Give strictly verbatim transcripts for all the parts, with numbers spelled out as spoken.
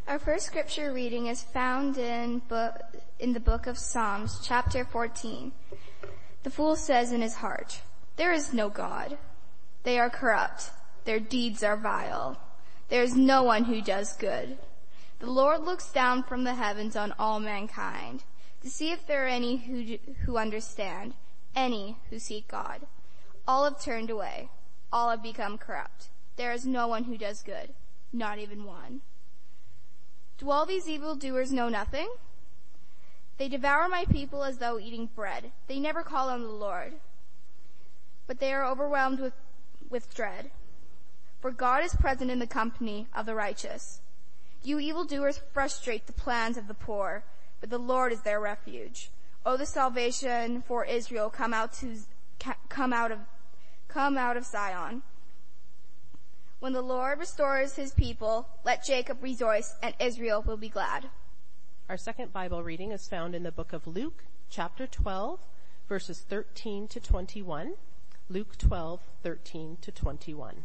Our first scripture reading is found in, bo- in the book of Psalms, chapter fourteen. The fool says in his heart, "There is no God. They are corrupt. Their deeds are vile. There is no one who does good. The Lord looks down from the heavens on all mankind to see if there are any who, do, who understand, any who seek God. All have turned away. All have become corrupt. There is no one who does good, not even one. Do all these evildoers know nothing? They devour my people as though eating bread. They never call on the Lord, but they are overwhelmed with, with dread. For God is present in the company of the righteous. You evildoers frustrate the plans of the poor, but the Lord is their refuge. O the salvation for Israel come out to, come out of, come out of Zion. When the Lord restores his people, let Jacob rejoice and Israel will be glad." Our second Bible reading is found in the book of Luke, chapter twelve, verses thirteen to twenty-one. Luke twelve, thirteen to twenty-one.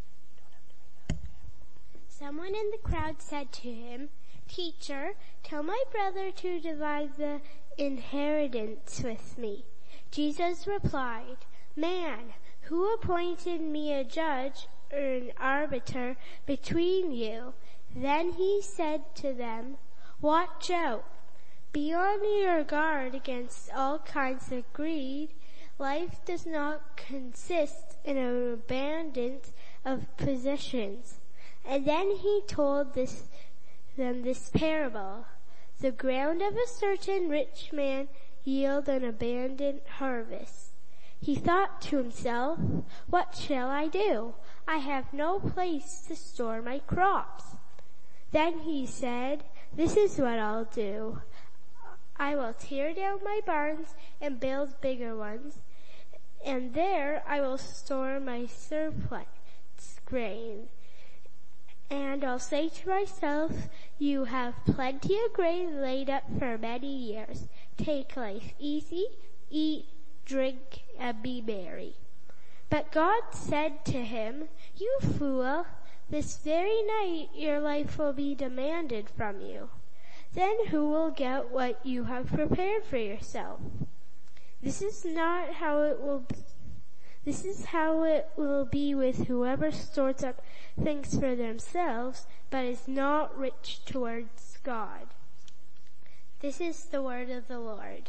Someone in the crowd said to him, "Teacher, tell my brother to divide the inheritance with me." Jesus replied, "Man, who appointed me a judge or an arbiter between you?" Then he said to them, "Watch out. Be on your guard against all kinds of greed. Life does not consist in an abundance of possessions." And then he told this, them this parable. The ground of a certain rich man yielded an abundant harvest. He thought to himself, "What shall I do? I have no place to store my crops." Then he said, "This is what I'll do. I will tear down my barns and build bigger ones, and there I will store my surplus grain. And I'll say to myself, you have plenty of grain laid up for many years. Take life easy, eat, drink, and be merry." But God said to him, "You fool, this very night your life will be demanded from you. Then who will get what you have prepared for yourself? This is not how it will be. This is how it will be with whoever stores up things for themselves, but is not rich towards God." This is the word of the Lord.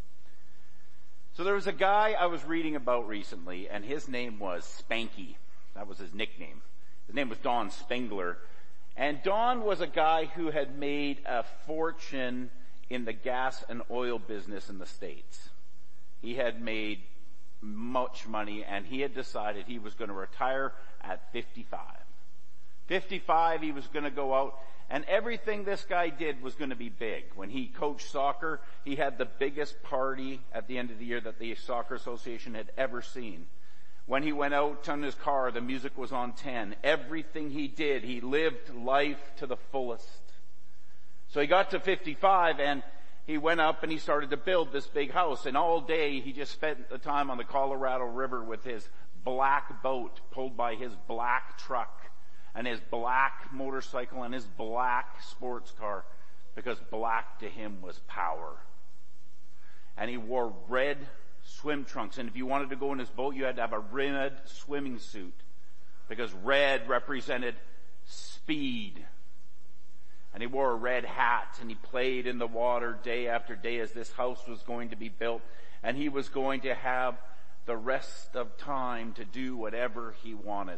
So there was a guy I was reading about recently, and his name was Spanky. That was his nickname. His name was Don Spengler. And Don was a guy who had made a fortune in the gas and oil business in the States. He had made much money, and he had decided he was going to retire at fifty-five. fifty-five, he was going to go out, and everything this guy did was going to be big. When he coached soccer, he had the biggest party at the end of the year that the Soccer Association had ever seen. When he went out on his car, the music was on ten. Everything he did, he lived life to the fullest. So he got to fifty-five, and he went up and he started to build this big house. And all day he just spent the time on the Colorado River with his black boat pulled by his black truck and his black motorcycle and his black sports car, because black to him was power. And he wore red swim trunks. And if you wanted to go in his boat, you had to have a red swimming suit, because red represented speed. And he wore a red hat, and he played in the water day after day as this house was going to be built. And he was going to have the rest of time to do whatever he wanted.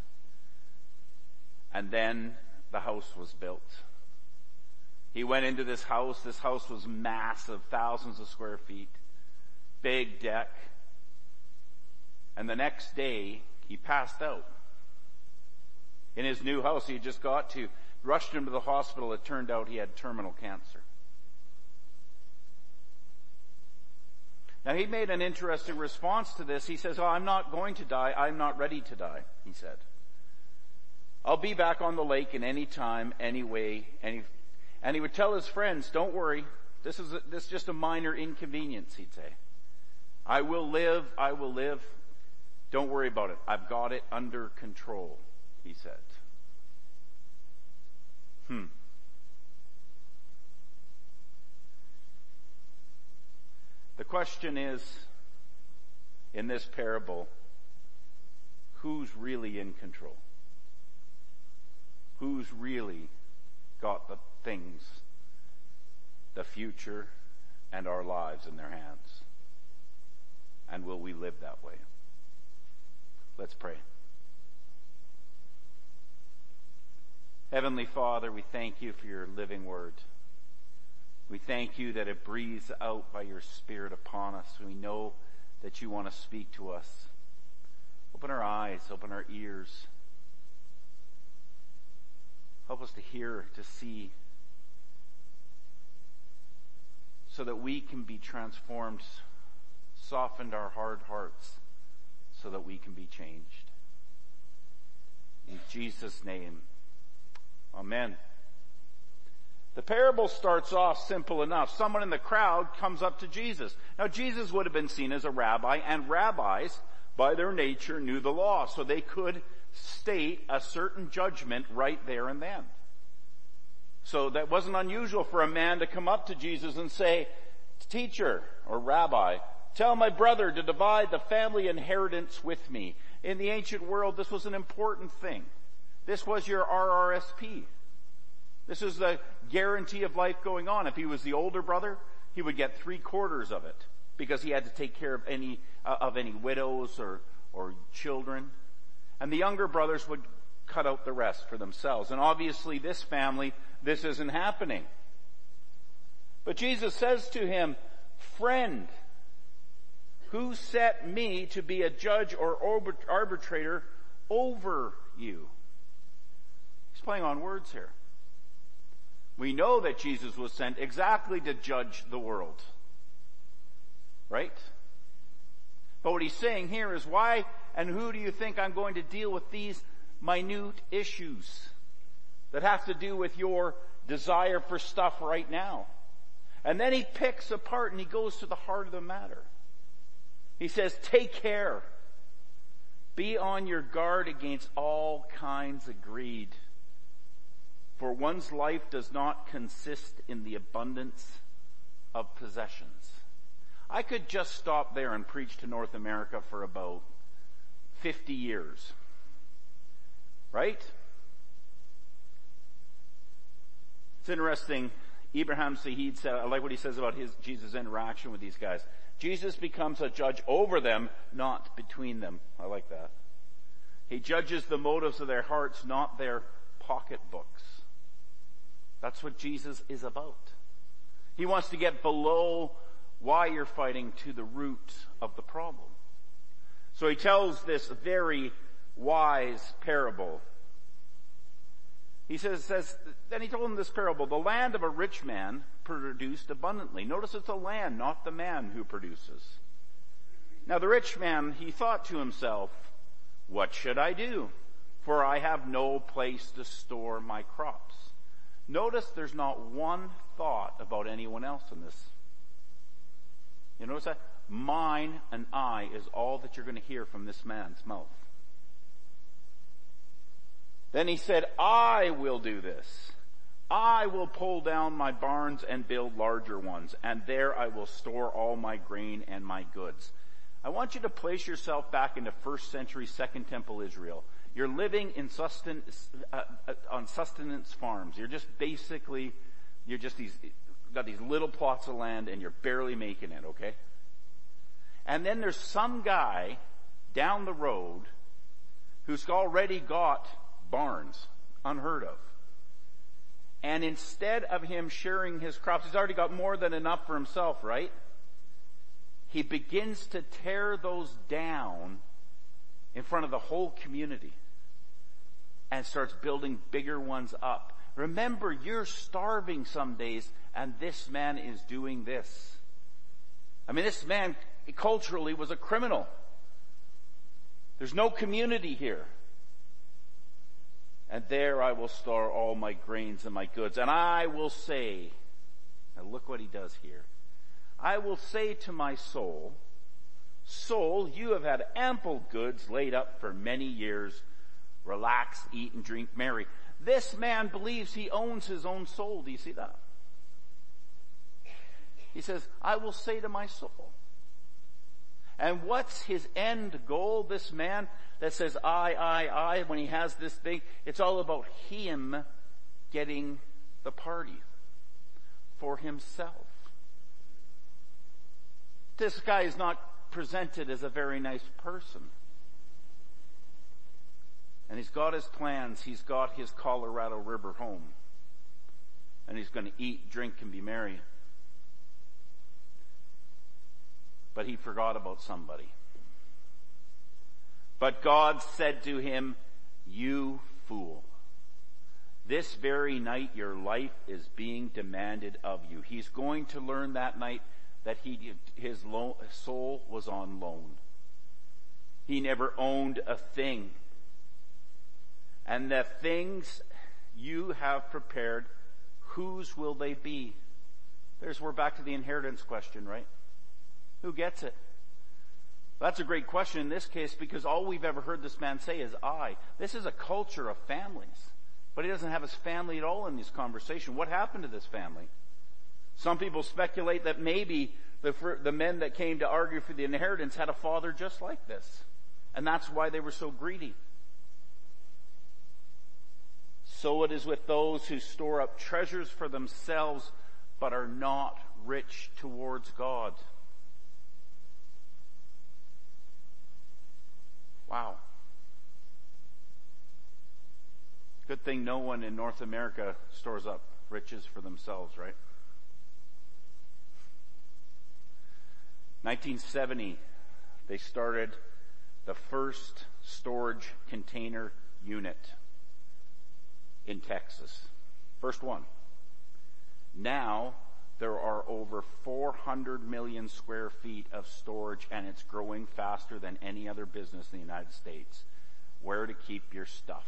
And then the house was built. He went into this house. This house was massive, thousands of square feet, big deck. And the next day, he passed out. In his new house he had just got to, rushed him to the hospital. It turned out he had terminal cancer. Now, he made an interesting response to this. He says, "Oh, I'm not going to die. I'm not ready to die," he said. "I'll be back on the lake in any time, any way." Any, and he would tell his friends, "Don't worry. This is, a, this is just a minor inconvenience," he'd say. "I will live. I will live. Don't worry about it. I've got it under control," he said. Hmm. question is, in this parable, who's really in control? Who's really got the things, the future, and our lives in their hands? And will we live that way? Let's pray. Heavenly Father, we thank you for your living word. We thank you that it breathes out by your Spirit upon us. We know that you want to speak to us. Open our eyes, open our ears. Help us to hear, to see, so that we can be transformed, softened our hard hearts, so that we can be changed. In Jesus' name, amen. The parable starts off simple enough. Someone in the crowd comes up to Jesus. Now, Jesus would have been seen as a rabbi, and rabbis, by their nature, knew the law, so they could state a certain judgment right there and then. So that wasn't unusual for a man to come up to Jesus and say, "Teacher," or "Rabbi, tell my brother to divide the family inheritance with me." In the ancient world, this was an important thing. This was your R R S P. This is the guarantee of life going on. If he was the older brother, he would get three quarters of it because he had to take care of any uh, of any widows or or children, and the younger brothers would cut out the rest for themselves. And obviously, this family, this isn't happening. But Jesus says to him, "Friend, who set me to be a judge or arbitrator over you?" He's playing on words here. We know that Jesus was sent exactly to judge the world. Right? But what he's saying here is, why and who do you think I'm going to deal with these minute issues that have to do with your desire for stuff right now? And then he picks apart and he goes to the heart of the matter. He says, take care. Be on your guard against all kinds of greed. For one's life does not consist in the abundance of possessions. I could just stop there and preach to North America for about fifty years. Right? It's interesting. Ibrahim Sahid said, I like what he says about his Jesus' interaction with these guys. Jesus becomes a judge over them, not between them. I like that. He judges the motives of their hearts, not their pocketbooks. That's what Jesus is about. He wants to get below why you're fighting to the root of the problem. So he tells this very wise parable. He says, says, then he told him this parable, the land of a rich man produced abundantly. Notice it's a land, not the man who produces. Now the rich man, he thought to himself, what should I do? For I have no place to store my crops. Notice there's not one thought about anyone else in this. You notice that? Mine and I is all that you're going to hear from this man's mouth. Then he said, I will do this. I will pull down my barns and build larger ones, and there I will store all my grain and my goods. I want you to place yourself back into first century Second Temple Israel. You're living in sustenance, uh, uh, on sustenance farms. You're just basically, you're just these, got these little plots of land and you're barely making it, okay? And then there's some guy down the road who's already got barns, unheard of. And instead of him sharing his crops, he's already got more than enough for himself, right? He begins to tear those down in front of the whole community and starts building bigger ones up. Remember, you're starving some days, and this man is doing this. I mean, this man culturally was a criminal. There's no community here. And there I will store all my grains and my goods. And I will say, now look what he does here. I will say to my soul, soul, you have had ample goods laid up for many years. Relax, eat, and drink merry. This man believes he owns his own soul. Do you see that? He says, I will say to my soul. And what's his end goal? This man that says, I, I, I, when he has this thing, it's all about him getting the party for himself. This guy is not presented as a very nice person. And he's got his plans. He's got his Colorado River home. And he's going to eat, drink, and be merry. But he forgot about somebody. But God said to him, you fool. This very night your life is being demanded of you. He's going to learn that night that he, his lo- soul was on loan. He never owned a thing. And the things you have prepared, whose will they be? There's, we're back to the inheritance question, right? Who gets it? That's a great question in this case, because all we've ever heard this man say is I. This is a culture of families. But he doesn't have his family at all in this conversation. What happened to this family? Some people speculate that maybe the, the men that came to argue for the inheritance had a father just like this. And that's why they were so greedy. So it is with those who store up treasures for themselves, but are not rich towards God. Wow. Good thing no one in North America stores up riches for themselves, right? nineteen seventy, they started the first storage container unit in Texas. First one. Now, there are over four hundred million square feet of storage, and it's growing faster than any other business in the United States. Where to keep your stuff?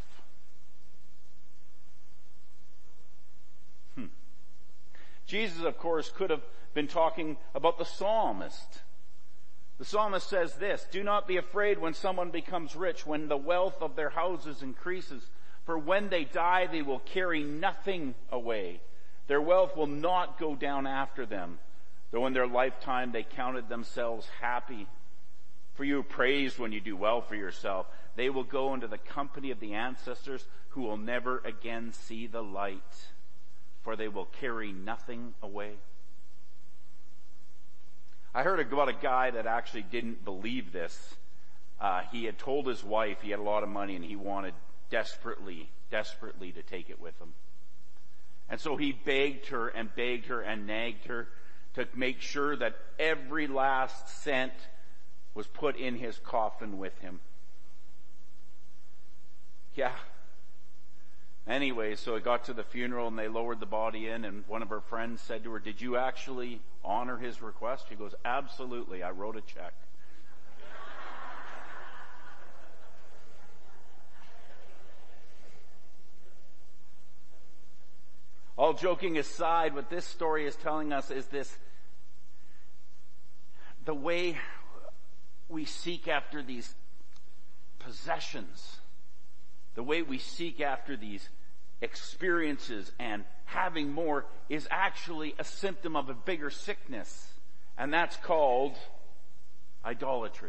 Hmm. Jesus, of course, could have been talking about the psalmist. The psalmist says this, do not be afraid when someone becomes rich, when the wealth of their houses increases. For when they die, they will carry nothing away. Their wealth will not go down after them, though in their lifetime they counted themselves happy. For you are praised when you do well for yourself. They will go into the company of the ancestors who will never again see the light, for they will carry nothing away. I heard about a guy that actually didn't believe this. Uh, he had told his wife he had a lot of money and he wanted desperately, desperately to take it with him. And so he begged her and begged her and nagged her to make sure that every last cent was put in his coffin with him. Yeah. Anyway, so it got to the funeral and they lowered the body in, and one of her friends said to her, did you actually honor his request? She goes, absolutely, I wrote a check. All joking aside, what this story is telling us is this: the way we seek after these possessions, the way we seek after these experiences and having more is actually a symptom of a bigger sickness, and that's called idolatry.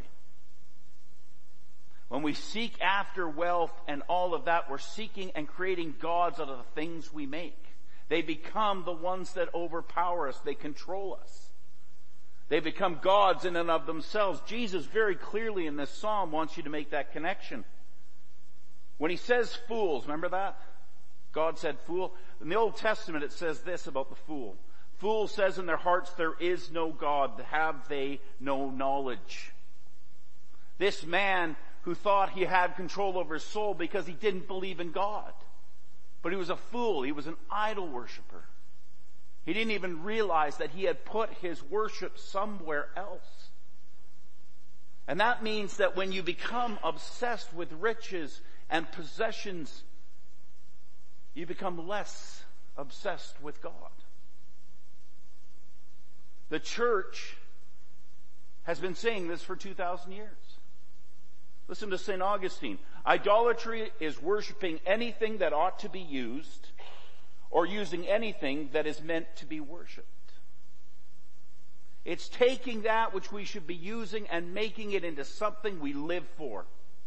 When we seek after wealth and all of that, we're seeking and creating gods out of the things we make. They become the ones that overpower us. They control us. They become gods in and of themselves. Jesus very clearly in this psalm wants you to make that connection. When he says fools, remember that? God said fool. In the Old Testament it says this about the fool. Fool says in their hearts, there is no God. Have they no knowledge? This man who thought he had control over his soul because he didn't believe in God. But he was a fool. He was an idol worshiper. He didn't even realize that he had put his worship somewhere else. And that means that when you become obsessed with riches and possessions, you become less obsessed with God. The church has been saying this for two thousand years. Listen to Saint Augustine. Idolatry is worshiping anything that ought to be used, or using anything that is meant to be worshipped. It's taking that which we should be using and making it into something we live for.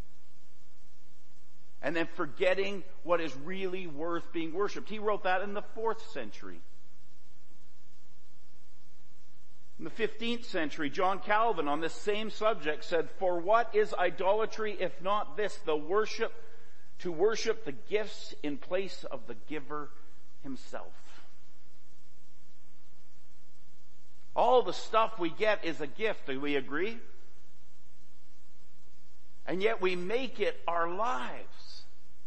And then forgetting what is really worth being worshipped. He wrote that in the fourth century. In the fifteenth century, John Calvin on this same subject said, "For what is idolatry if not this, the worship, to worship the gifts in place of the giver himself?" All the stuff we get is a gift, do we agree? And yet we make it our lives.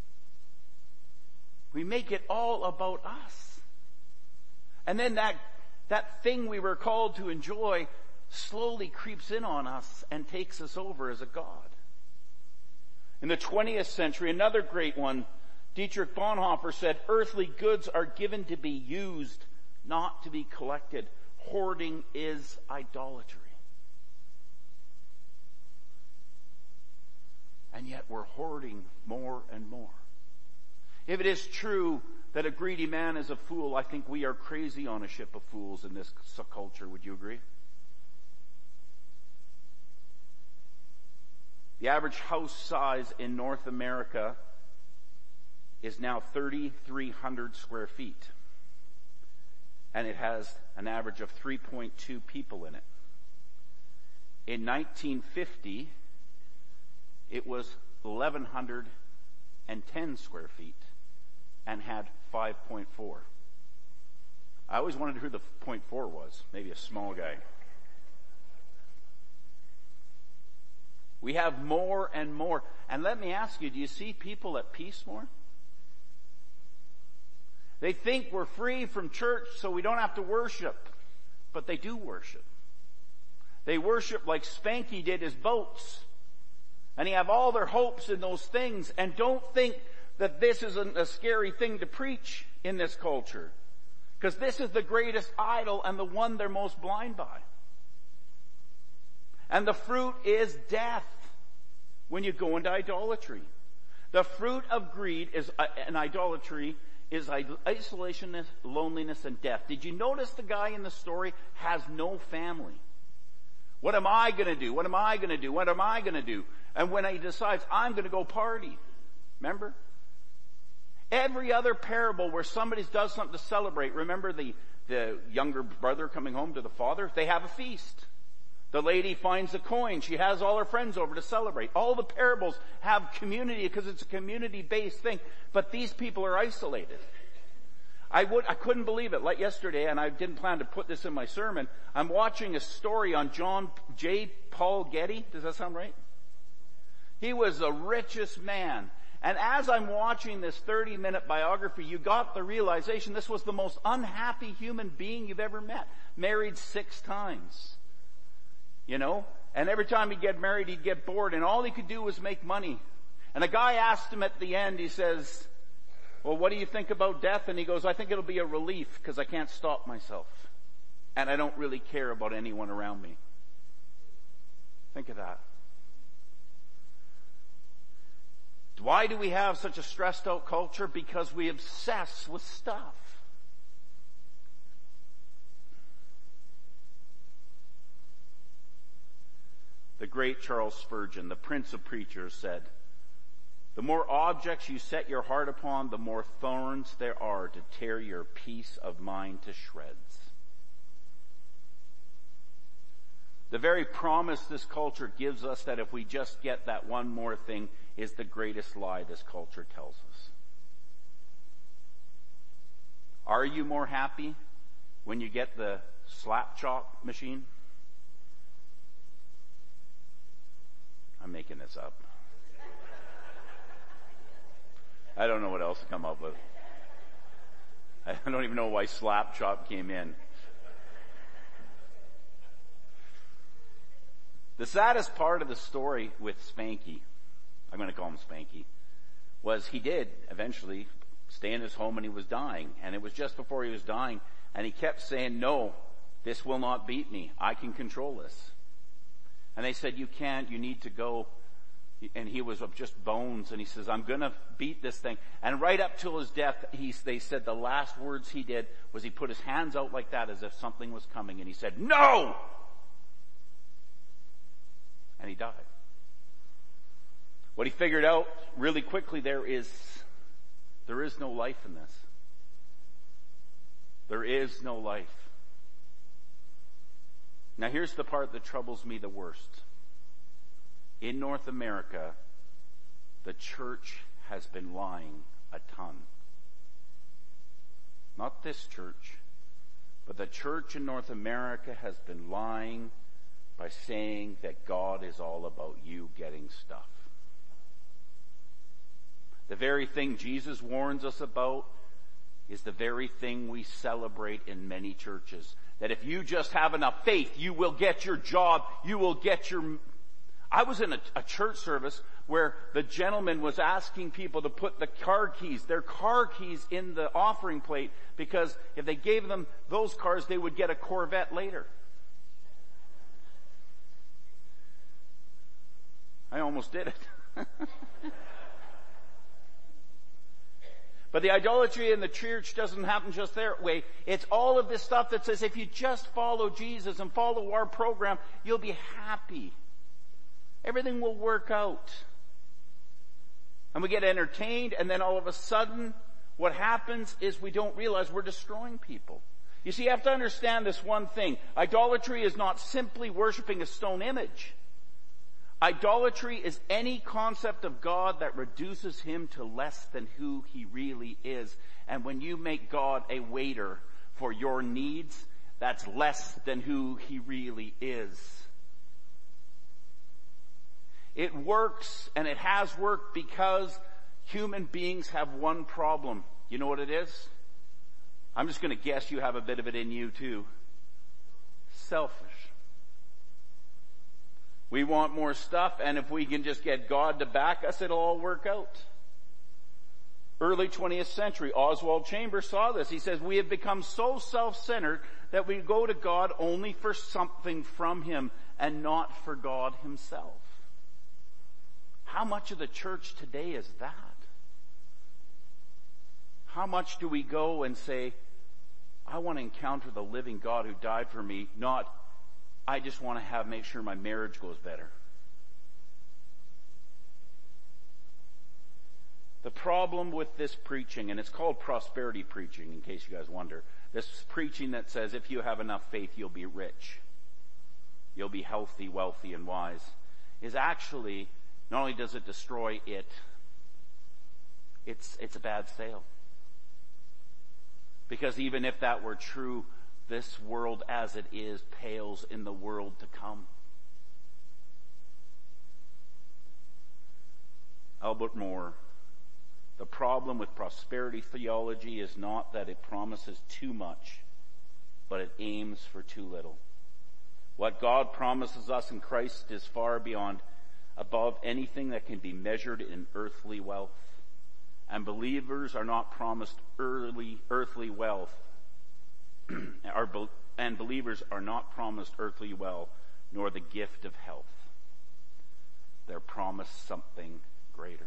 We make it all about us. And then that, that thing we were called to enjoy slowly creeps in on us and takes us over as a god. In the twentieth century, another great one, Dietrich Bonhoeffer said, "Earthly goods are given to be used, not to be collected. Hoarding is idolatry." And yet we're hoarding more and more. If it is true that a greedy man is a fool, I think we are crazy on a ship of fools in this culture. Would you agree? The average house size in North America is now thirty-three hundred square feet. And it has an average of three point two people in it. In nineteen fifty, it was eleven ten square feet and had five point four. I always wondered who the point four was. Maybe a small guy. We have more and more. And let me ask you, do you see people at peace more? They think we're free from church so we don't have to worship. But they do worship. They worship like Spanky did his boats. And they have all their hopes in those things. And don't think that this isn't a scary thing to preach in this culture. Because this is the greatest idol and the one they're most blind by. And the fruit is death when you go into idolatry. The fruit of greed is uh, an idolatry is isolation, loneliness, and death. Did you notice the guy in the story has no family? What am I going to do? What am I going to do? What am I going to do? And when he decides, I'm going to go party. Remember? Every other parable where somebody does something to celebrate, remember the, the younger brother coming home to the father? They have a feast. The lady finds a coin. She has all her friends over to celebrate. All the parables have community because it's a community-based thing. But these people are isolated. I would, I couldn't believe it. Like yesterday, and I didn't plan to put this in my sermon, I'm watching a story on John J. Paul Getty. Does that sound right? He was the richest man. And as I'm watching this thirty-minute biography, you got the realization this was the most unhappy human being you've ever met. Married six times. You know? And every time he'd get married, he'd get bored, and all he could do was make money. And a guy asked him at the end, he says, well, what do you think about death? And he goes, I think it'll be a relief because I can't stop myself. And I don't really care about anyone around me. Think of that. Why do we have such a stressed out culture? Because we obsess with stuff. The great Charles Spurgeon, the Prince of Preachers, said, the more objects you set your heart upon, the more thorns there are to tear your peace of mind to shreds. The very promise this culture gives us that if we just get that one more thing is the greatest lie this culture tells us. Are you more happy when you get the slap chop machine? I'm making this up. I don't know what else to come up with. I don't even know why slap chop came in. The saddest part of the story with Spanky, I'm going to call him Spanky, was he did eventually stay in his home and he was dying. And it was just before he was dying. And he kept saying, no, this will not beat me. I can control this. And they said, you can't, you need to go. And he was of just bones. And he says, I'm going to beat this thing. And right up till his death, he, they said the last words he did was he put his hands out like that as if something was coming. And he said, no! and he died. What he figured out really quickly there is, there is no life in this. There is no life. Now here's the part that troubles me the worst. In North America, the church has been lying a ton. Not this church, but the church in North America has been lying by saying that God is all about you getting stuff. The very thing Jesus warns us about is the very thing we celebrate in many churches. That if you just have enough faith, you will get your job, you will get your... I was in a, a church service where the gentleman was asking people to put the car keys, their car keys in the offering plate, because if they gave them those cars, they would get a Corvette later. I almost did it. But the idolatry in the church doesn't happen just their way. It's all of this stuff that says if you just follow Jesus and follow our program, you'll be happy. Everything will work out. And we get entertained, and then all of a sudden, what happens is we don't realize we're destroying people. You see, you have to understand this one thing. Idolatry is not simply worshiping a stone image. Idolatry is any concept of God that reduces him to less than who he really is. And when you make God a waiter for your needs, that's less than who he really is. It works, and it has worked because human beings have one problem. You know what it is? I'm just going to guess you have a bit of it in you too. Selfish. We want more stuff, and if we can just get God to back us, it'll all work out. Early twentieth century, Oswald Chambers saw this. He says, we have become so self-centered that we go to God only for something from him and not for God himself. How much of the church today is that? How much do we go and say, I want to encounter the living God who died for me, not I just want to have, make sure my marriage goes better. The problem with this preaching, and it's called prosperity preaching, in case you guys wonder, this preaching that says if you have enough faith, you'll be rich, you'll be healthy, wealthy, and wise, is actually, not only does it destroy it, it's, it's a bad sale. Because even if that were true, this world as it is pales in the world to come. Albert Moore, the problem with prosperity theology is not that it promises too much, but it aims for too little. What God promises us in Christ is far beyond, above anything that can be measured in earthly wealth. And believers are not promised early, earthly wealth. And believers are not promised earthly wealth, nor the gift of health. They're promised something greater.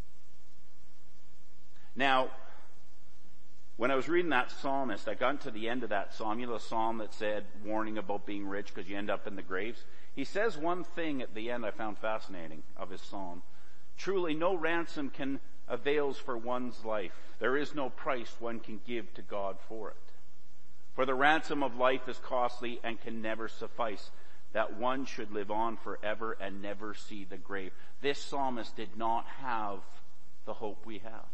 Now, when I was reading that psalmist, I got to the end of that psalm, you know the psalm that said, warning about being rich because you end up in the graves? He says one thing at the end I found fascinating of his psalm. Truly, no ransom can avails for one's life. There is no price one can give to God for it. For the ransom of life is costly and can never suffice, that one should live on forever and never see the grave. This psalmist did not have the hope we have.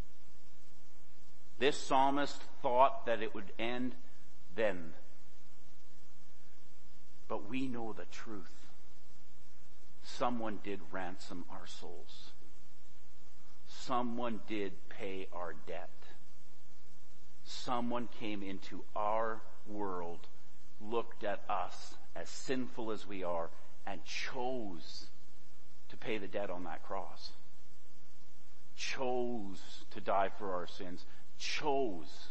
This psalmist thought that it would end then. But we know the truth. Someone did ransom our souls. Someone did pay our debt. Someone came into our world, looked at us as sinful as we are, and chose to pay the debt on that cross. Chose to die for our sins. Chose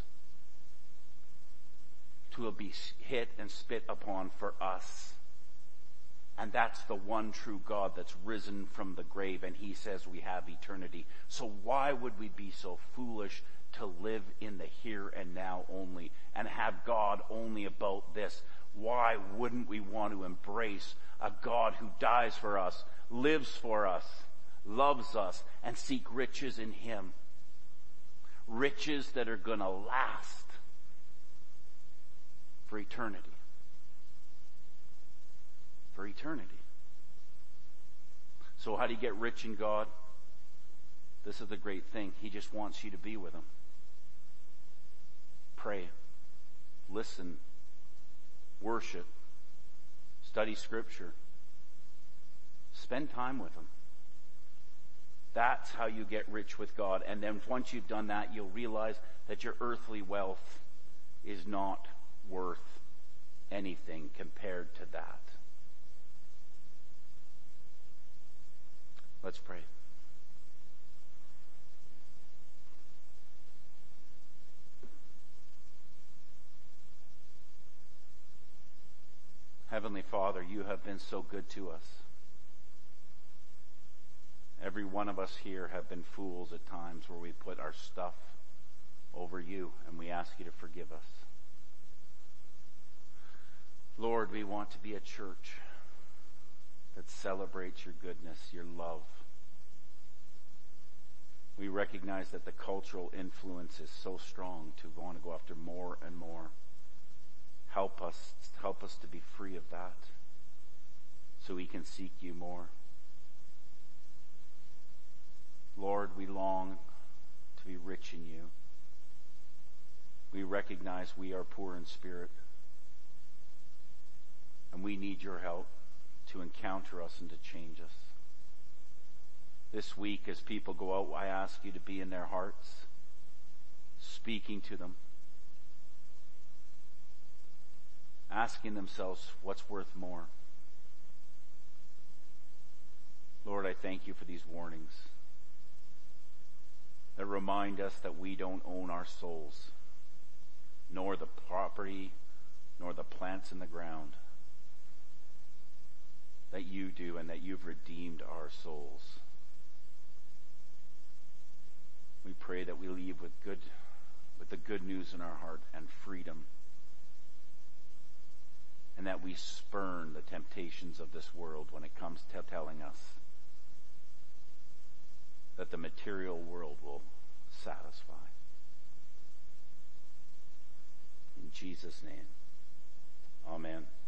to be hit and spit upon for us. And that's the one true God that's risen from the grave, and he says we have eternity. So why would we be so foolish to live in the here and now only and have have God only about this? Why wouldn't we want to embrace a God who dies for us, lives for us, loves us, and seek riches in him? Riches that are going to last for eternity. For eternity. So how do you get rich in God? This is the great thing. He just wants you to be with him. Pray. Listen. Worship. Study Scripture. Spend time with him. That's how you get rich with God. And then once you've done that, you'll realize that your earthly wealth is not worth anything compared to that. Let's pray. Heavenly Father, you have been so good to us. Every one of us here have been fools at times where we put our stuff over you, and we ask you to forgive us. Lord, we want to be a church that celebrates your goodness, your love. We recognize that the cultural influence is so strong to want to go after more and more. Help us, help us to be free of that so we can seek you more. Lord, we long to be rich in you. We recognize we are poor in spirit, and we need your help to encounter us and to change us. This week, as people go out, I ask you to be in their hearts, speaking to them, asking themselves what's worth more. Lord, I thank you for these warnings that remind us that we don't own our souls, nor the property, nor the plants in the ground, that you do, and that you've redeemed our souls. We pray that we leave with good, with the good news in our heart and freedom, and that we spurn the temptations of this world when it comes to telling us that the material world will satisfy. In Jesus' name, amen.